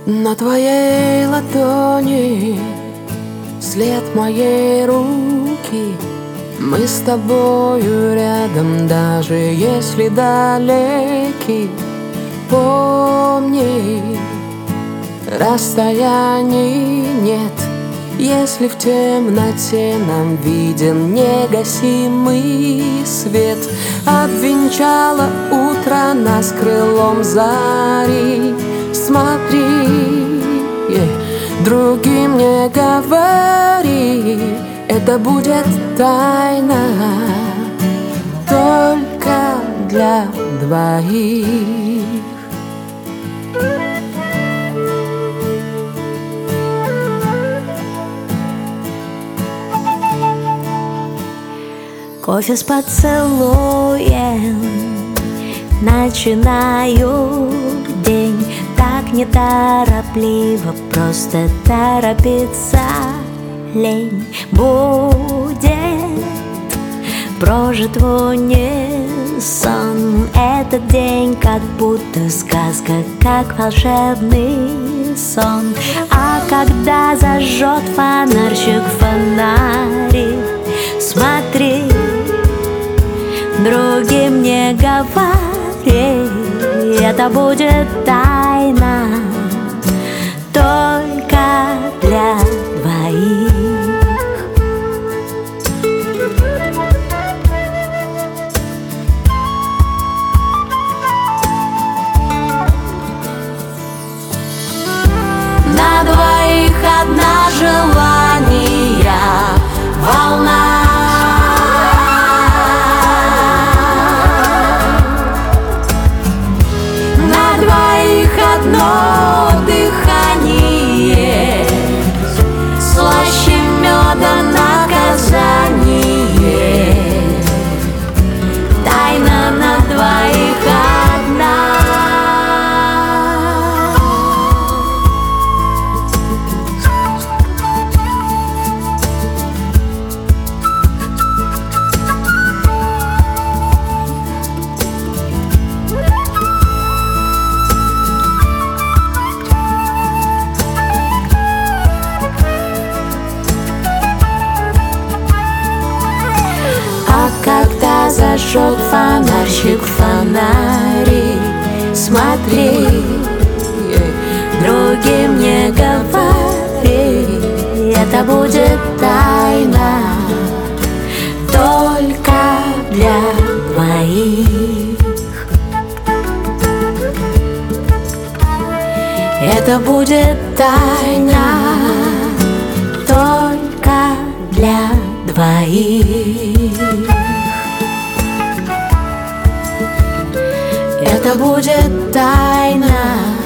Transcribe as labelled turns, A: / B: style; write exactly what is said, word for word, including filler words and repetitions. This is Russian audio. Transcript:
A: На твоей ладони след моей руки. Мы с тобою рядом, даже если далеки. Помни, расстояний нет, если в темноте нам виден негасимый свет. Обвенчало утро нас крылом зари. Смотри, другим не говори, это будет тайна только для двоих.
B: Кофе с поцелуем, начинаю день так неторопливо, просто торопиться лень. Будет прожит в унисон этот день, как будто сказка, как волшебный сон. А когда зажжет фонарщик фонарик, смотри, другим не говори, это будет тайна только для двоих.
A: На двоих одна желание, волна. Одно дыхание, слаще меда наказание, тайна на двоих одна. Зажег фонарщик фонарик, смотри, другим не говори, это будет тайна только для двоих. Это будет тайна только для двоих. Это будет тайна